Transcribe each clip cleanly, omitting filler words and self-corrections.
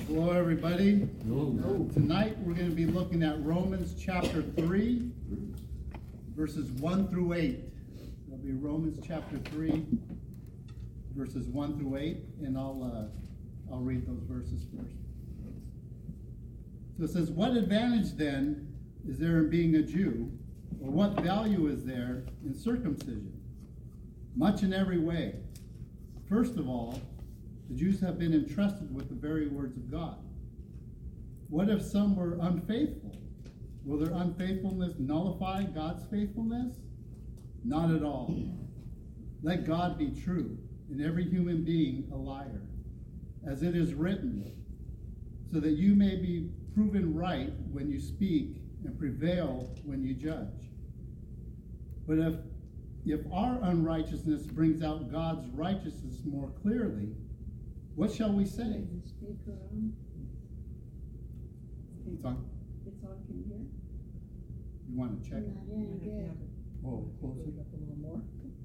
Hello, everybody. Hello. Tonight we're going to be looking at Romans chapter 3, verses 1 through 8. It'll be Romans chapter 3, verses 1 through 8, and I'll read those verses first. So it says, "What advantage then is there in being a Jew, or what value is there in circumcision? Much in every way. First of all, the Jews have been entrusted with the very words of God. What if some were unfaithful? Will their unfaithfulness nullify God's faithfulness? Not at all. Let God be true, and every human being a liar, as it is written, so that you may be proven right when you speak and prevail when you judge. But if our unrighteousness brings out God's righteousness more clearly, what shall we say?" It's on. It's on, can you hear? You want to check it? Yeah. Oh, closer. Up a little more.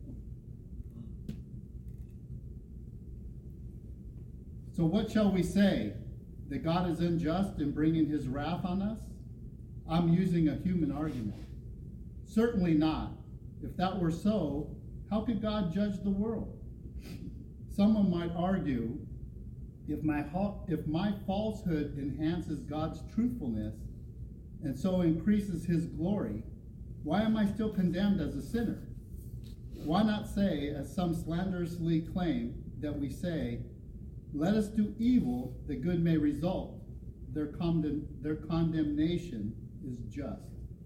So what shall we say? That God is unjust in bringing his wrath on us? I'm using a human argument. Certainly not. If that were so, how could God judge the world? Someone might argue, if my falsehood enhances God's truthfulness and so increases his glory, why am I still condemned as a sinner? Why not say, as some slanderously claim that we say, let us do evil that good may result. Their condemnation is just.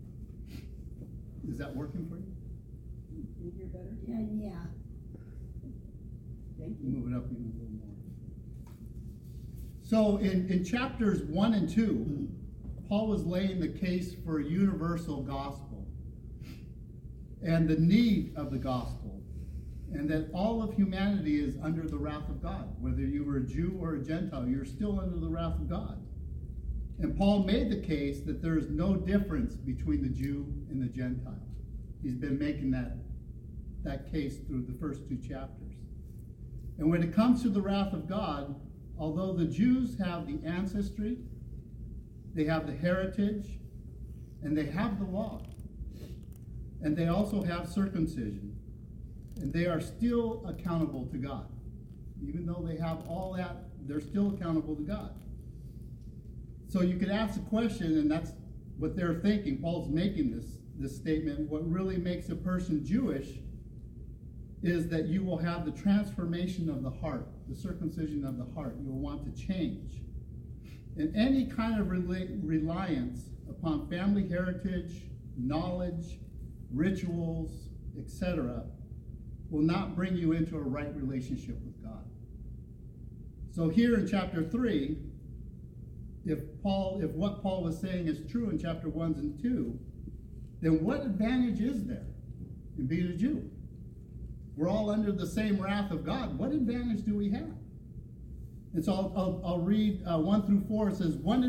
Is that working for you? Can you hear better? Yeah. Thank you. Move it up even a little more. So in chapters 1 and 2, Paul was laying the case for a universal gospel and the need of the gospel, and that all of humanity is under the wrath of God. Whether you were a Jew or a Gentile, you're still under the wrath of God. And Paul made the case that there is no difference between the Jew and the Gentile. He's been making that case through the first 2 chapters. And when it comes to the wrath of God, although the Jews have the ancestry, they have the heritage, and they have the law, and they also have circumcision, and they are still accountable to God. Even though they have all that, they're still accountable to God. So you could ask the question, and that's what they're thinking. Paul's making this statement. What really makes a person Jewish is that you will have the transformation of the heart, the circumcision of the heart. You'll want to change. And any kind of reliance upon family heritage, knowledge, rituals, etc., will not bring you into a right relationship with God. So here in chapter 3, if what Paul was saying is true in chapter 1 and 2, then what advantage is there in being a Jew? We're all under the same wrath of God. What advantage do we have? And so I'll read 1 through 4. It says, what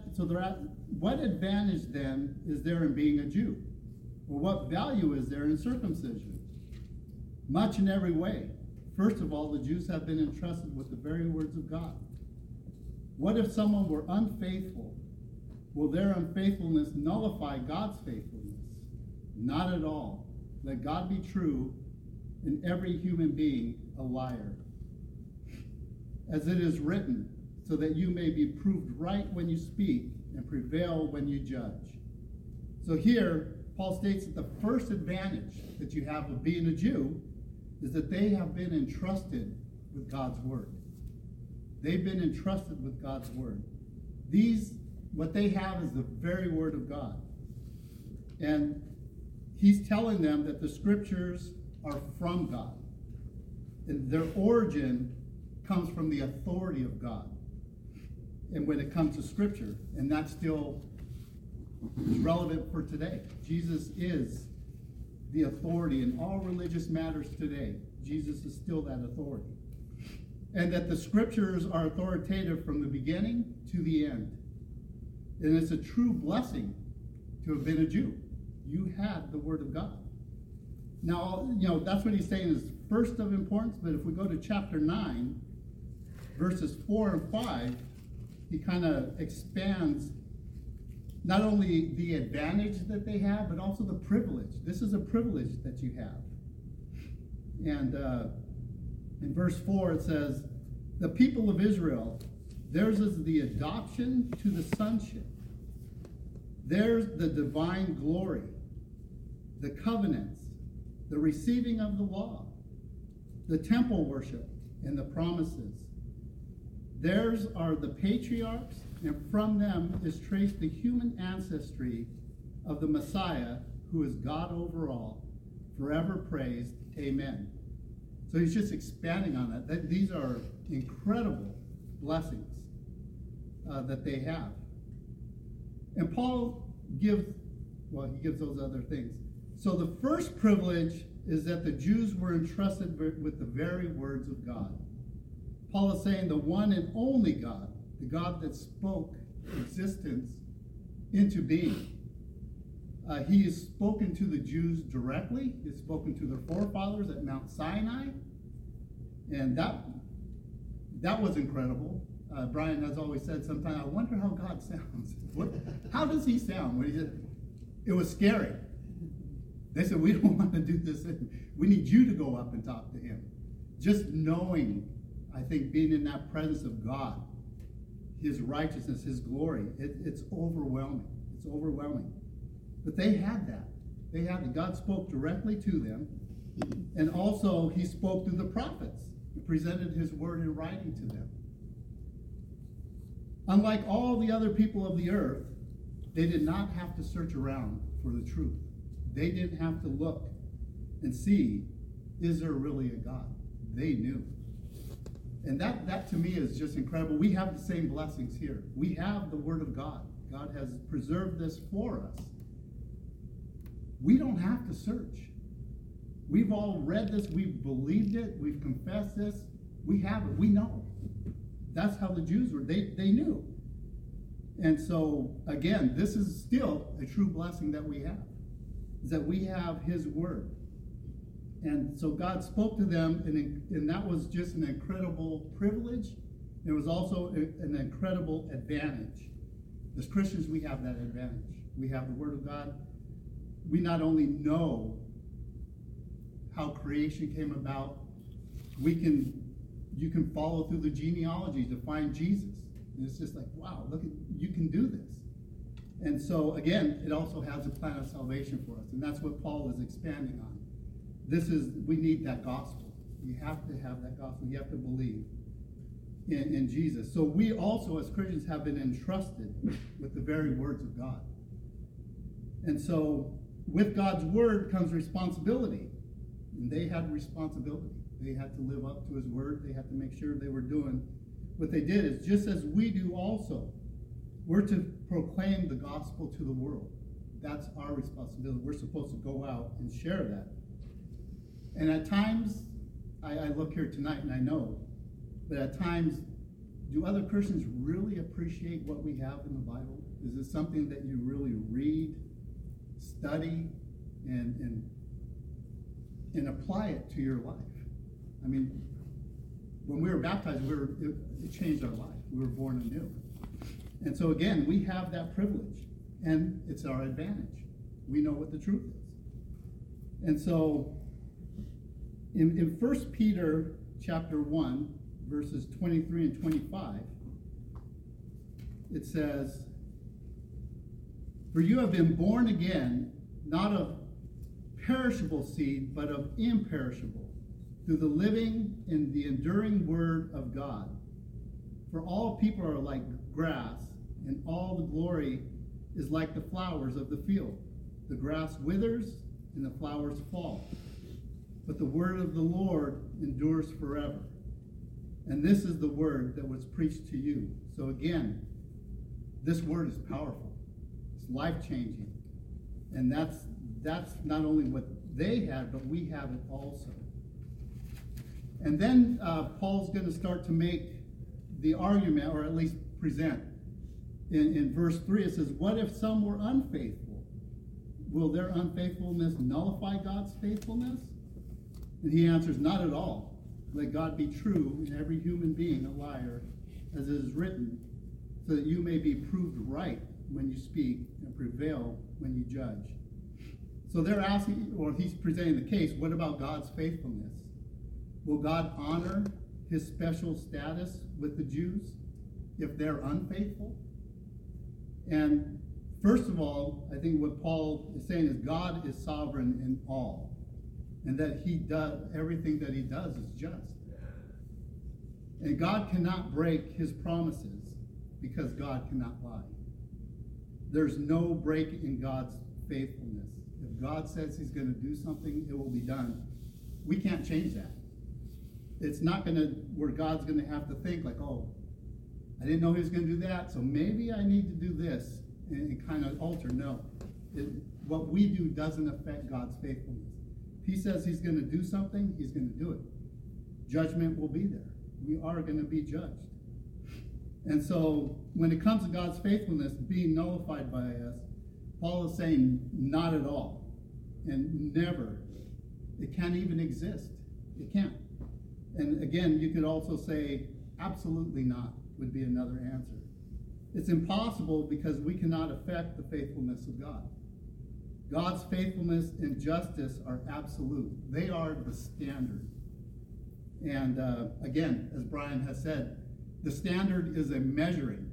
advantage then is there in being a Jew? Or what value is there in circumcision? Much in every way. First of all, the Jews have been entrusted with the very words of God. What if someone were unfaithful? Will their unfaithfulness nullify God's faithfulness? Not at all. Let God be true, and every human being a liar. As it is written, so that you may be proved right when you speak and prevail when you judge. So here, Paul states that the first advantage that you have of being a Jew is that they have been entrusted with God's word. They've been entrusted with God's word. What they have is the very word of God. And he's telling them that the scriptures are from God. And their origin comes from the authority of God. And when it comes to scripture, and that's still relevant for today. Jesus is the authority in all religious matters today. Jesus is still that authority. And that the scriptures are authoritative from the beginning to the end. And it's a true blessing to have been a Jew. You had the word of God. Now, that's what he's saying is first of importance, but if we go to chapter 9, verses 4 and 5, he kind of expands not only the advantage that they have, but also the privilege. This is a privilege that you have. And in verse 4 it says, the people of Israel, theirs is the adoption to the sonship. Theirs the divine glory, the covenants, the receiving of the law, the temple worship, and the promises. Theirs are the patriarchs, and from them is traced the human ancestry of the Messiah, who is God over all, forever praised. Amen. So he's just expanding on that. These are incredible blessings that they have. And Paul gives those other things. So the first privilege is that the Jews were entrusted with the very words of God. Paul is saying the one and only God, the God that spoke existence into being. He has spoken to the Jews directly. He has spoken to their forefathers at Mount Sinai. And that was incredible. Brian has always said sometimes, I wonder how God sounds. How does he sound? When he said, it was scary. They said, we don't want to do this. We need you to go up and talk to him. Just knowing, I think, being in that presence of God, his righteousness, his glory, it's overwhelming. It's overwhelming. But they had that. They had that. God spoke directly to them. And also, he spoke through the prophets and presented his word in writing to them. Unlike all the other people of the earth, they did not have to search around for the truth. They didn't have to look and see, is there really a God? They knew. And that to me is just incredible. We have the same blessings here. We have the word of God. God has preserved this for us. We don't have to search. We've all read this. We've believed it. We've confessed this. We have it. We know. That's how the Jews were. They knew. And so, again, this is still a true blessing that we have, is that we have his word. And so God spoke to them, and that was just an incredible privilege. It was also an incredible advantage. As Christians, we have that advantage. We have the word of God. We not only know how creation came about, you can follow through the genealogy to find Jesus. And it's just like, wow, look, you can do this. And so, again, it also has a plan of salvation for us. And that's what Paul is expanding on. We need that gospel. You have to have that gospel. You have to believe in Jesus. So we also, as Christians, have been entrusted with the very words of God. And so, with God's word comes responsibility. And they had responsibility. They had to live up to his word. They had to make sure they were doing what they did. Is just as we do also. We're to proclaim the gospel to the world. That's our responsibility. We're supposed to go out and share that. And at times, I look here tonight and I know, but at times, do other Christians really appreciate what we have in the Bible? Is it something that you really read, study, and apply it to your life? I mean, when we were baptized, it changed our life. We were born anew. And so again, we have that privilege, and it's our advantage. We know what the truth is. And so in 1 Peter chapter 1, verses 23 and 25, it says, "For you have been born again, not of perishable seed, but of imperishable, through the living and the enduring word of God. For all people are like grass, and all the glory is like the flowers of the field. The grass withers, and the flowers fall. But the word of the Lord endures forever. And this is the word that was preached to you." So again, this word is powerful. It's life-changing. And that's not only what they had, but we have it also. And then Paul's going to start to make the argument, or at least present. In verse 3, it says, "What if some were unfaithful? Will their unfaithfulness nullify God's faithfulness?" And he answers, "Not at all. Let God be true, and every human being a liar, as it is written, so that you may be proved right when you speak and prevail when you judge. So they're asking, or he's presenting the case, what about God's faithfulness? Will God honor his special status with the Jews if they're unfaithful? And first of all, I think what Paul is saying is God is sovereign in all, and that he does everything that he does is just. And God cannot break his promises because God cannot lie. There's no break in God's faithfulness. If God says he's going to do something, it will be done. We can't change that. It's not going to, where God's going to have to think like, oh, I didn't know he was going to do that, so maybe I need to do this and kind of alter. No. What we do doesn't affect God's faithfulness. If he says he's going to do something, he's going to do it. Judgment will be there. We are going to be judged. And so when it comes to God's faithfulness being nullified by us, Paul is saying not at all and never. It can't even exist. It can't. And again, you could also say absolutely not would be another answer. It's impossible because we cannot affect the faithfulness of God. God's faithfulness and justice are absolute. They are the standard. And again, as Brian has said, the standard is a measuring.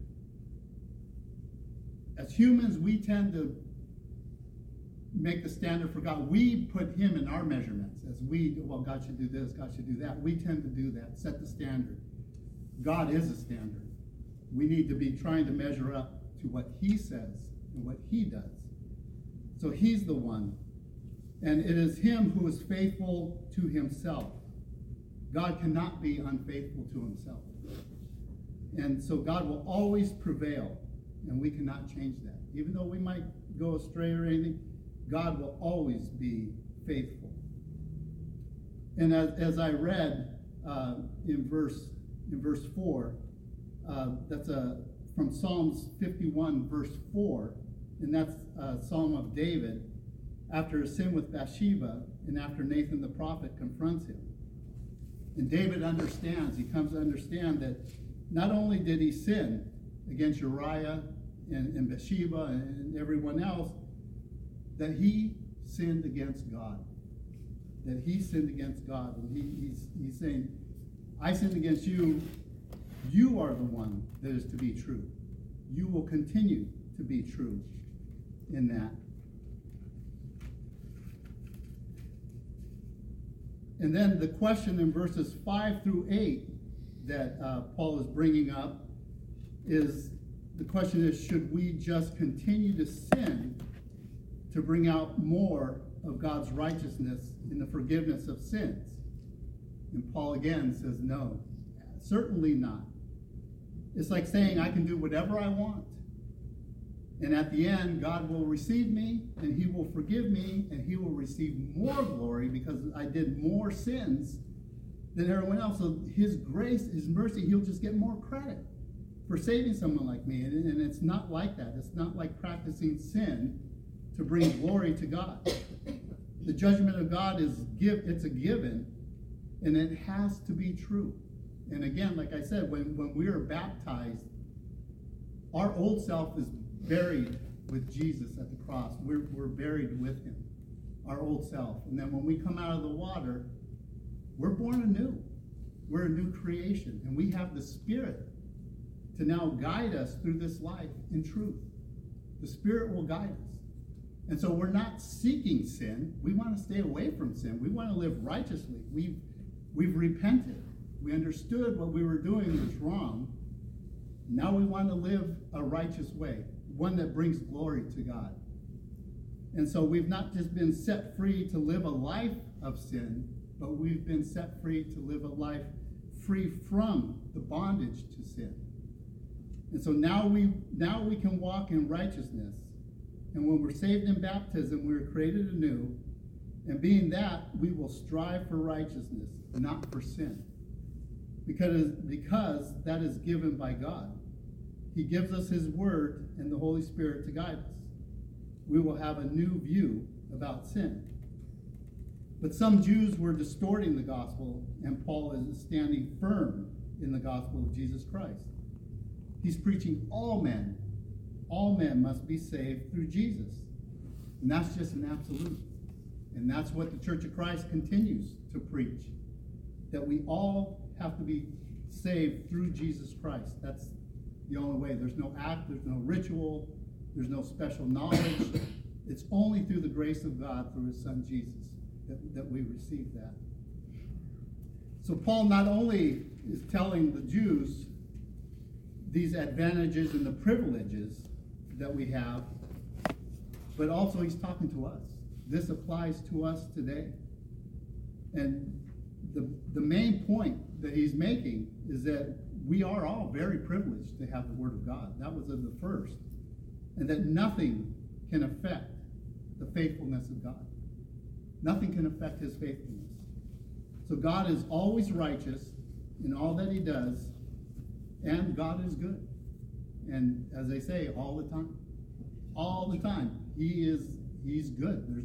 As humans, we tend to make the standard for God. We put him in our measurements. As God should do this, God should do that. We tend to do that, set the standard. God is a standard. We need to be trying to measure up to what he says and what he does. So he's the one. And it is him who is faithful to himself. God cannot be unfaithful to himself. And so God will always prevail, and we cannot change that. Even though we might go astray or anything, God will always be faithful. And as I read in verse 4, that's from Psalms 51, verse 4, and that's a Psalm of David after his sin with Bathsheba and after Nathan the prophet confronts him. And David understands, he comes to understand that not only did he sin against Uriah and Bathsheba and everyone else, that he sinned against God. That he sinned against God. And he's saying, I sinned against you. You are the one that is to be true. You will continue to be true in that. And then the question in verses 5 through 8 that Paul is bringing up is, the question is, should we just continue to sin to bring out more of God's righteousness in the forgiveness of sins? And Paul again says, no, certainly not. It's like saying I can do whatever I want. And at the end, God will receive me, and he will forgive me, and he will receive more glory because I did more sins than everyone else. So his grace, his mercy, he'll just get more credit for saving someone like me. And it's not like that. It's not like practicing sin to bring glory to God. The judgment of God it's a given, and it has to be true. And again, like I said, when we are baptized, our old self is buried with Jesus at the cross. We're buried with him, our old self. And then when we come out of the water, we're born anew. We're a new creation. And we have the Spirit to now guide us through this life in truth. The Spirit will guide us. And so we're not seeking sin. We want to stay away from sin. We want to live righteously. We've repented. We understood what we were doing was wrong. Now we want to live a righteous way, one that brings glory to God. And so we've not just been set free to live a life of sin, but we've been set free to live a life free from the bondage to sin. And so now we can walk in righteousness. And when we're saved in baptism, we're created anew. And being that, we will strive for righteousness, not for sin. Because that is given by God. He gives us his word and the Holy Spirit to guide us. We will have a new view about sin. But some Jews were distorting the gospel, and Paul is standing firm in the gospel of Jesus Christ. He's preaching all men must be saved through Jesus. And that's just an absolute. And that's what the Church of Christ continues to preach, that we all have to be saved through Jesus Christ. That's the only way. There's no act, there's no ritual, there's no special knowledge. It's only through the grace of God, through his son Jesus, that we receive that. So Paul not only is telling the Jews these advantages and the privileges that we have, but also he's talking to us. This applies to us today. And the main point that he's making is that we are all very privileged to have the Word of God. That was the first. And that nothing can affect the faithfulness of God. Nothing can affect his faithfulness. So God is always righteous in all that he does, and God is good. And as they say, all the time. All the time. He's good. There's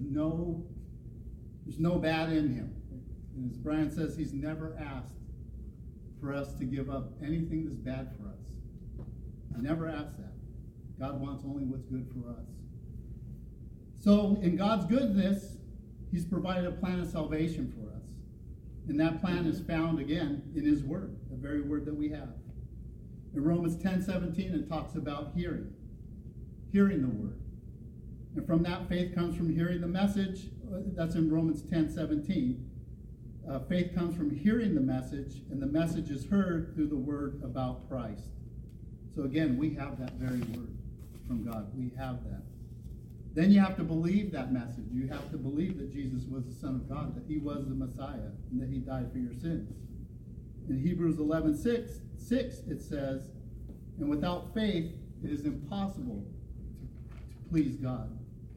no bad in him. And as Brian says, he's never asked for us to give up anything that's bad for us. He never asked that. God wants only what's good for us. So in God's goodness, he's provided a plan of salvation for us. And that plan is found again in his word, the very word that we have. In Romans 10:17, it talks about hearing the word. And from that, faith comes from hearing the message. That's in Romans 10:17. Faith comes from hearing the message, and the message is heard through the word about Christ. So again, we have that very word from God. We have that. Then you have to believe that message. You have to believe that Jesus was the Son of God, that he was the Messiah, and that he died for your sins. In Hebrews 11:6, it says, and without faith, it is impossible to please God.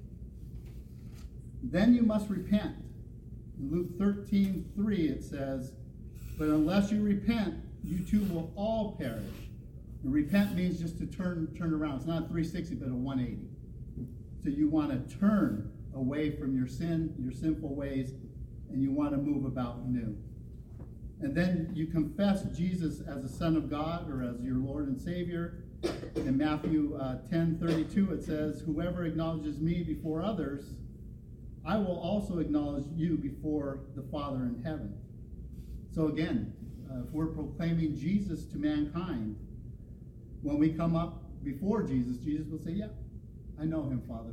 Then you must repent. In Luke 13:3, it says, but unless you repent, you too will all perish. And repent means just to turn around. It's not a 360, but a 180. So you want to turn away from your sin, your sinful ways, and you want to move about new. And then you confess Jesus as the Son of God or as your Lord and Savior. In Matthew 10:32, it says, whoever acknowledges me before others, I will also acknowledge you before the Father in heaven. So again, if we're proclaiming Jesus to mankind, when we come up before Jesus, Jesus will say, yeah, I know him, Father.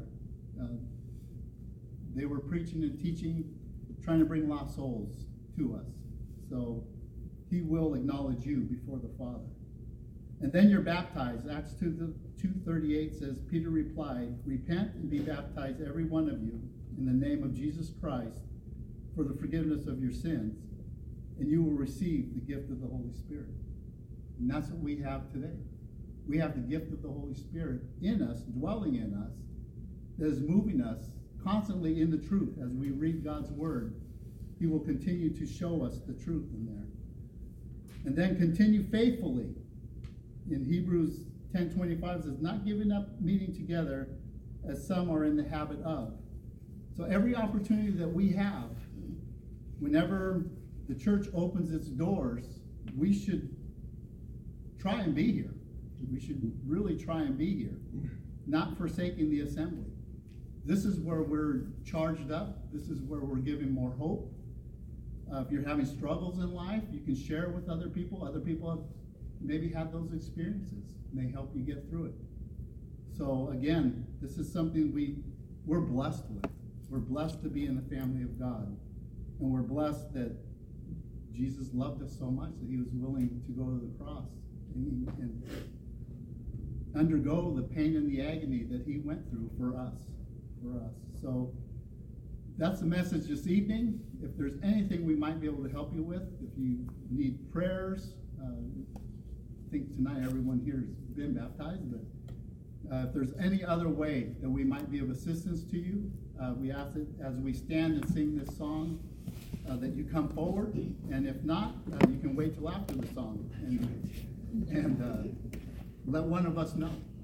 They were preaching and teaching, trying to bring lost souls to us. So he will acknowledge you before the Father. And then you're baptized. Acts 2:38 says, Peter replied, repent and be baptized, every one of you, in the name of Jesus Christ, for the forgiveness of your sins, and you will receive the gift of the Holy Spirit. And that's what we have today. We have the gift of the Holy Spirit in us, dwelling in us, that is moving us constantly in the truth. As we read God's word, he will continue to show us the truth in there. And then continue faithfully. In Hebrews 10:25 it says, not giving up meeting together as some are in the habit of. So every opportunity that we have, whenever the church opens its doors, we should try and be here. We should really try and be here, not forsaking the assembly. This is where we're charged up. This is where we're giving more hope. If you're having struggles in life, you can share with other people. Other people have maybe had those experiences, and they help you get through it. So again, this is something we're blessed with. We're blessed to be in the family of God. And we're blessed that Jesus loved us so much that he was willing to go to the cross and undergo the pain and the agony that he went through for us. So that's the message this evening. If there's anything we might be able to help you with, if you need prayers, I think tonight everyone here has been baptized, but if there's any other way that we might be of assistance to you, we ask that as we stand and sing this song, that you come forward, and if not, you can wait till after the song and let one of us know.